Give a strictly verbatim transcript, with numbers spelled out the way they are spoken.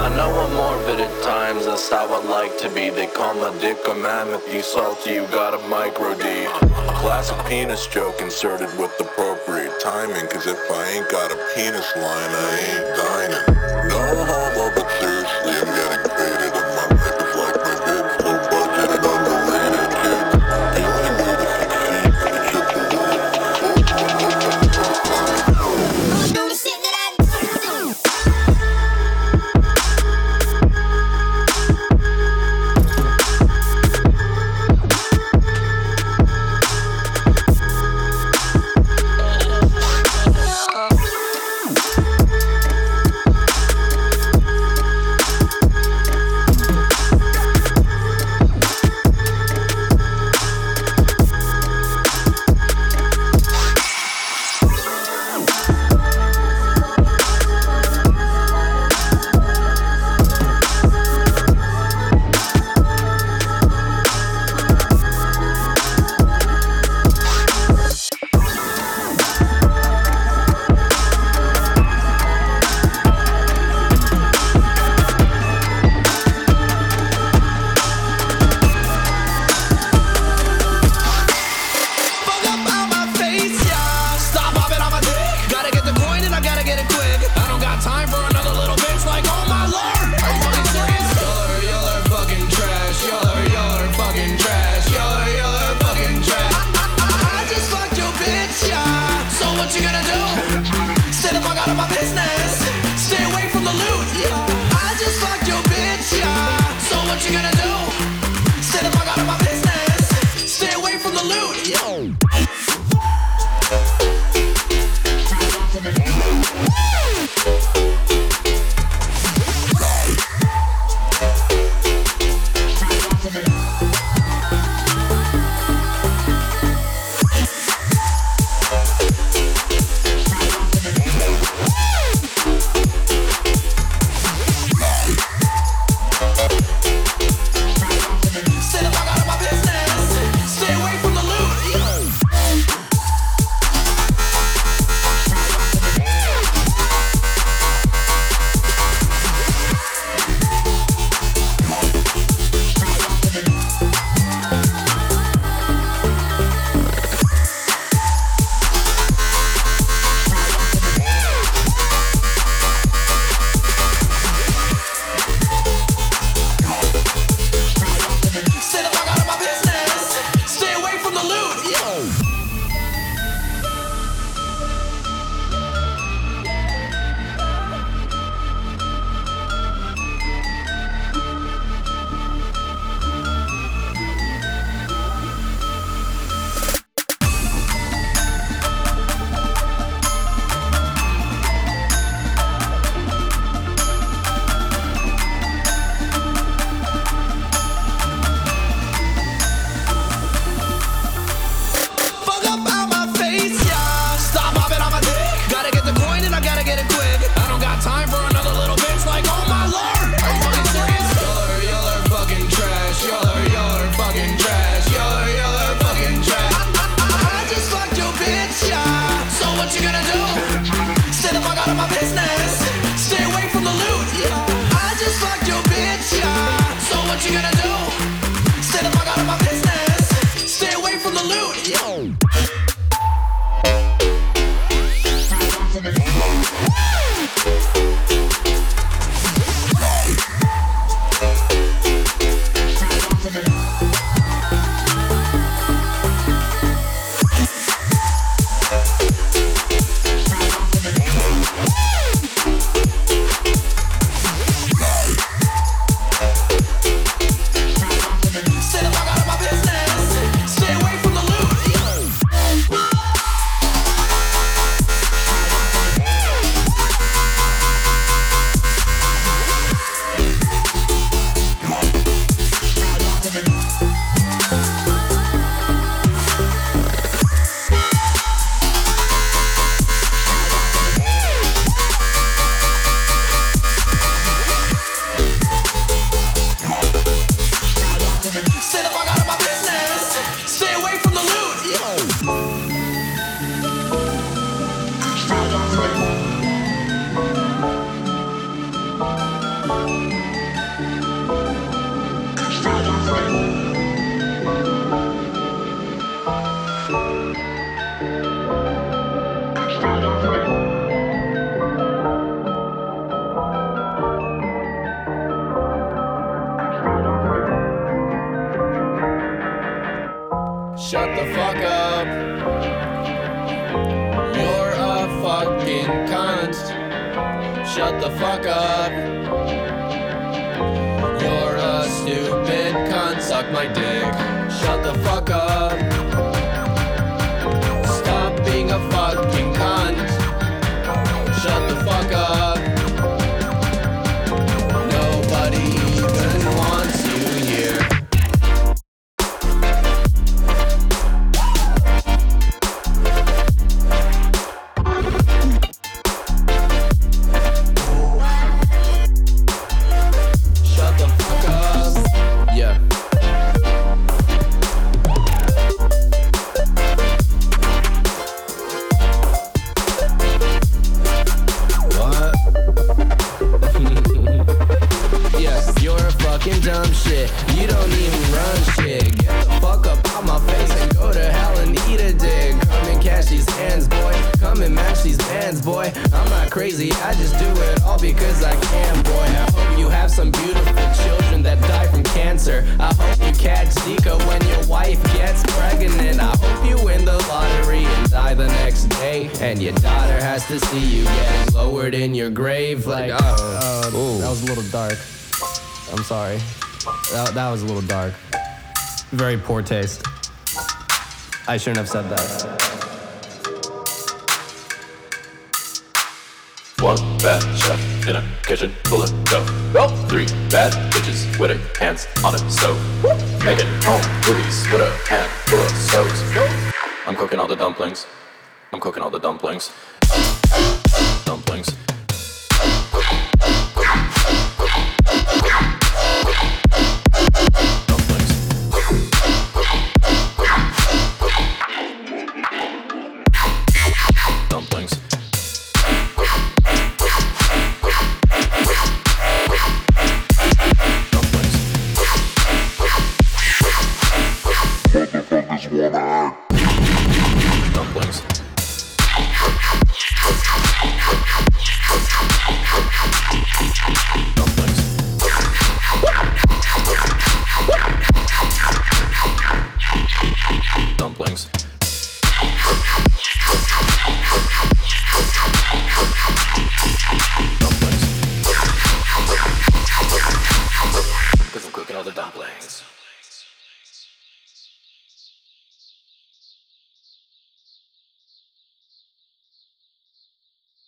know I'm morbid at times, that's how I like to be. They call my dick a mammoth, you salty, you got a micro D. Classic penis joke inserted with appropriate timing, cause if I ain't got a penis line, I ain't dining. No homo, but seriously, I'm getting faded, and my life is like my vids, low budget and underrated, kids. The only way to succeed is just to lose. Do the shit that I do. Shut the fuck up. You're a stupid cunt, suck my dick. Shut the fuck up. Stop being a fucking cunt. Shut the fuck up. Nobody even wants you here. Shut the fuck up. Yeah. What? Yeah, you're a fucking dumb shit. You don't even run shit. Get the fuck up out my face and go to hell and eat a dick. Come and catch these hands, boy. Come and match these bands, boy. I'm not crazy, I just do it all because I can, boy. I hope you have some beautiful children that die from cancer. I hope you catch Zika when your wife gets pregnant. I hope you win the lottery and die the next day. And your daughter has to see you getting lowered in your grave like, oh, Uh, that was a little dark. I'm sorry. That, that was a little dark. Very poor taste. I shouldn't have said that. One bad chef in a kitchen full of dough. Well, three bad bitches with their hands on the stove. Making home movies with a hand full of stoves. I'm cooking all the dumplings. I'm cooking all the dumplings. Dumplings.